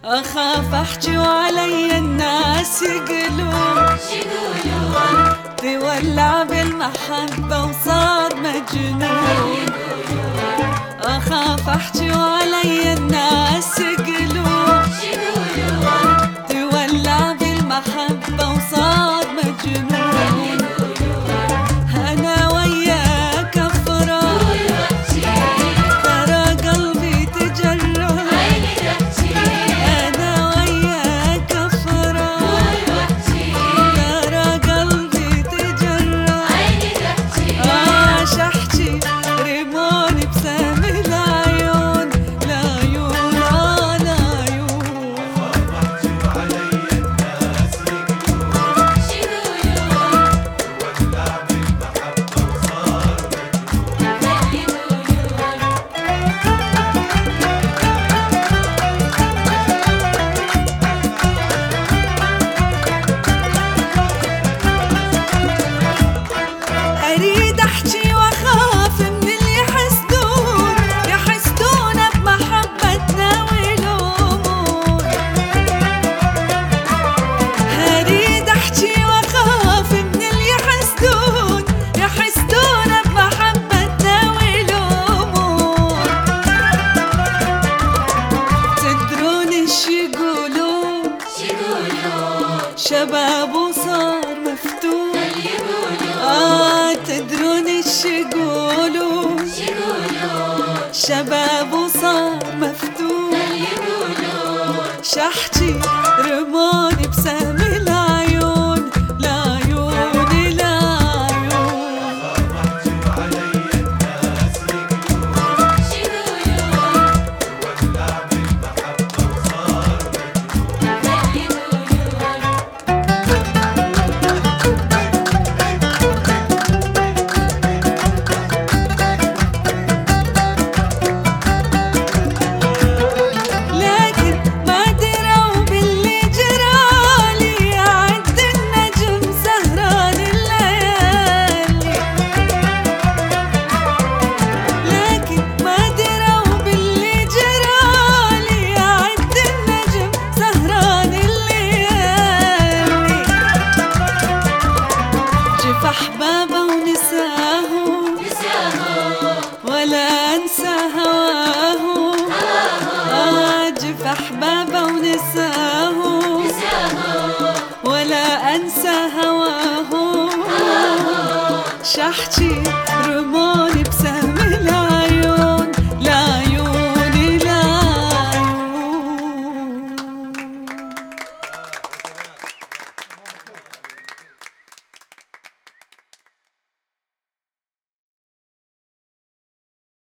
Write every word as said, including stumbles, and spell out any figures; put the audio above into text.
أخاف أحكي وعلي الناس يقولون تولع بالمحبة وصار مجنون. أخاف أحكي وعلي الناس يقولون تولع بالمحبة وصار مجنون. أنا وياك أفراح ترى قلبي تجرح. أنا وياك أفراح ترى قلبي تجرح. عاش أحكي رموني بسام العيون العيون على عيون. أريد أحكي وأخاف من اللي يحسدون يحسدون بمحبتنا ويلومون. أريد أحكي وأخاف من اللي يحسدون يحسدون بمحبتنا ويلومون. تدرون إيش يقولون؟ شباب وصار مفتون. آه تدرون إيش يقولون؟ شباب وصار مفتون. شحكي رموني بسهم العيون العيون العيون. لكن ما دروا باللي جرالي أعد النجم سهران الليالي. لكن ما دروا باللي جرالي أعد النجم سهران الليالي. جف أحبابه ونساهم ولا أنسى هواهم. آه جف أحبابه ونساهم ولا أنسى هواهم. شحكي